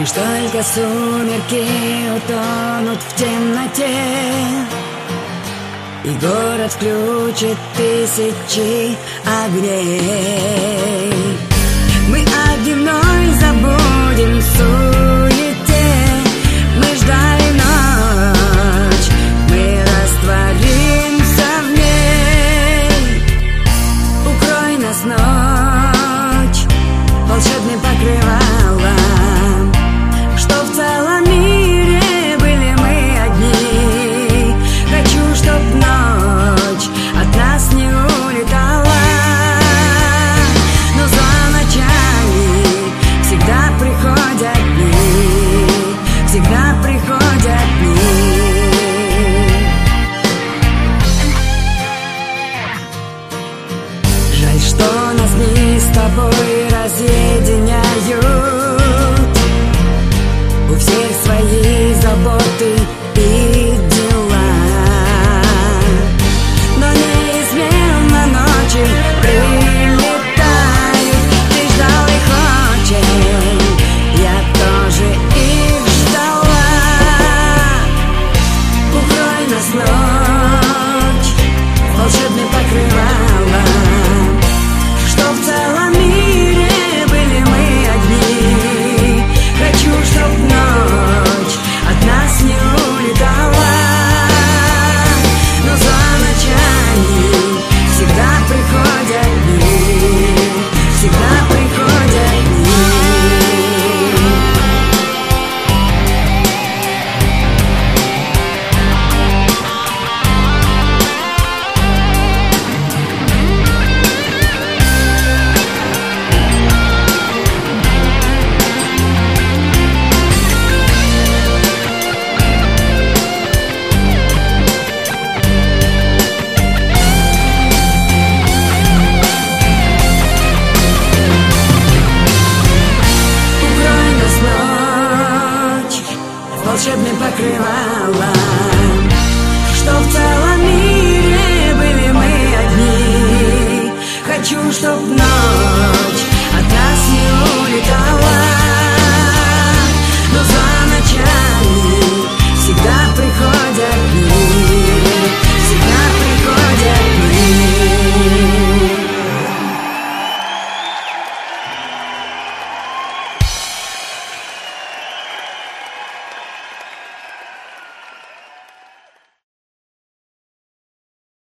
Лишь только сумерки утонут в темноте, и город включит тысячи огней. Мы о дневной забудем в суете, мы ждали ночь, мы растворимся в ней. Укрой нас, ночь, волшебным покрывалом, что в целом мире были мы одни. Хочу, чтоб ночь от нас не улетала, но за ночами всегда приходят дни, всегда приходят дни. Жаль, что нас дни с тобой разъединяют. У всех свои заботы и дела, но неизменно ночи прилетают. Ты ждал их очень, я тоже их ждала. Укрой нас, ночь, волшебным покрывалом, что в целом мире были мы одни. Хочу, чтоб ночь от нас не улетала, но за ночами всегда приходят дни, всегда приходят дни. Волшебным покрывалом,